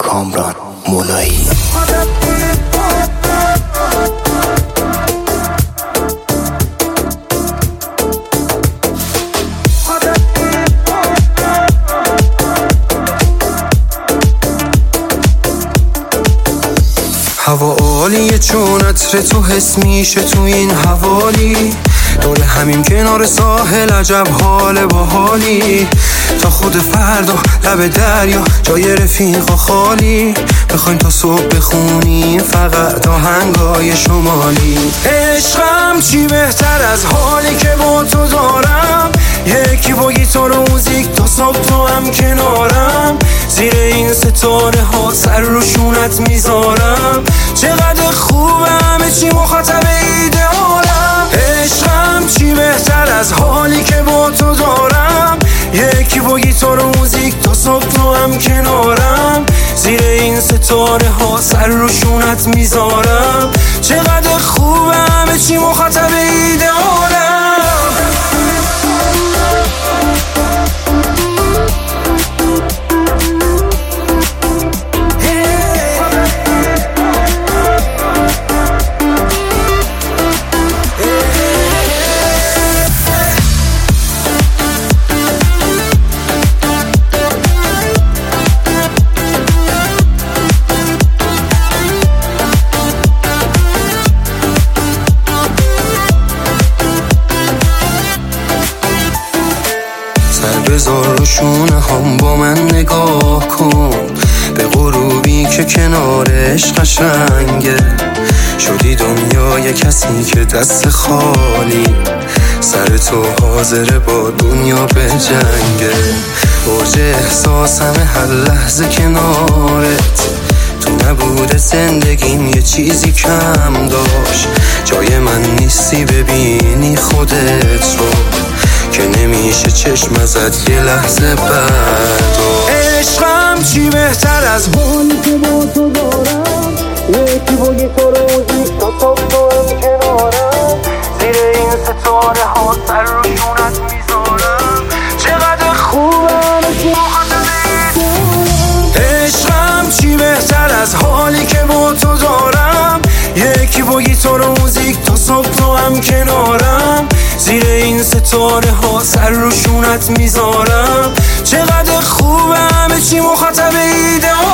کامران مولایی. هوا عالیه چون عطر تو حس میشه تو این حوالی، دور همین کنار ساحل عجب حال باحالی، تا خود فردا لب دریا جای رفیقا خالی، بخوایم تا صبح بخونیم فقط آهنگای شمالی. عشقم چی بهتر از حالی که با تو دارم، یکی با گیتار و موزیک تا صبح تو هم کنارم، زیر این ستاره ها سر رو شونت میذارم، چقدر خوبه همه چی مخاطب ایدئالم. عشقم چی بهتر از حالی که با تو دارم، یکی با گیتار و موزیک تا صبح تو هم کنارم، زیر این ستاره ها سر رو شونت میذارم، چقدر خوبه همه چی مخاطب ایدئالم. بذار رو شونه هم با من نگاه کن، به غروبی که کنارش قشنگه، شدی دنیای کسی که دست خالی، سر تو حاضره با دنیا به جنگه، اوج احساسم هر لحظه کنارت، تو نبوده زندگیم یه چیزی کم داشت، جای من نیستی ببینی خودت رو، که نمیشه چشم ازت یه لحظه برداشت. عشقم چی بهتر از حالی که با تو دارم، یکی با گیتار و موزیک تا صبح تو هم کنارم، زیر این ستاره ها سر رو شونت میذارم، چقدر خوبم عشقم چی بهتر از حالی که با تو دارم، یکی با گیتار و موزیک تا صبح تو هم کنارم، زیر این ستاره ها سر رو شونت میذارم، چقدر خوبه همه چی مخاطب ایدئال.